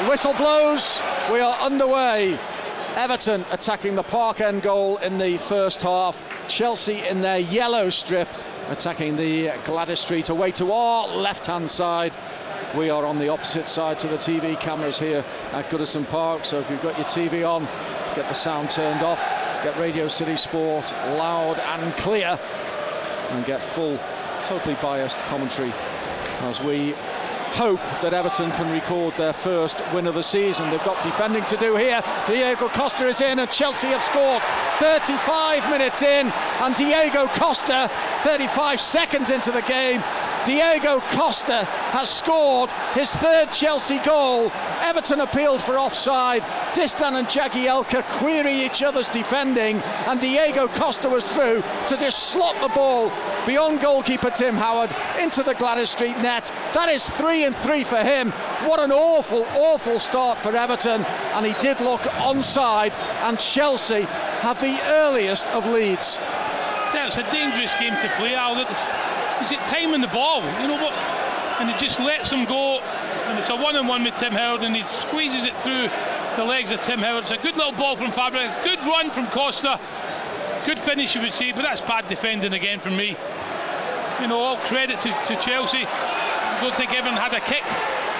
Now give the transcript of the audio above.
whistle blows, we are underway. Everton attacking the Park End goal in the first half. Chelsea in their yellow strip attacking the Gladys Street away to our left-hand side. We are on the opposite side to the TV cameras here at Goodison Park, so if you've got your TV on, get the sound turned off, get Radio City Sport loud and clear, and get full, totally biased commentary as we hope that Everton can record their first win of the season. They've got defending to do here. Diego Costa is in and Chelsea have scored 35 minutes in, and Diego Costa 35 seconds into the game. Diego Costa has scored his third Chelsea goal. Everton appealed for offside. Distin and Jagielka query each other's defending, and Diego Costa was through to just slot the ball beyond goalkeeper Tim Howard into the Gladys Street net. That is 3-3 for him. What an awful start for Everton, and he did look onside, and Chelsea have the earliest of leads. It's a dangerous game to play, Al. Is it timing the ball? You know what? And it just lets him go, and it's a one-on-one with Tim Howard, and he squeezes it through the legs of Tim Howard. It's a good little ball from Fabregas, good run from Costa, good finish you would say, but that's bad defending again from me. You know, all credit to Chelsea. I don't think Everton had a kick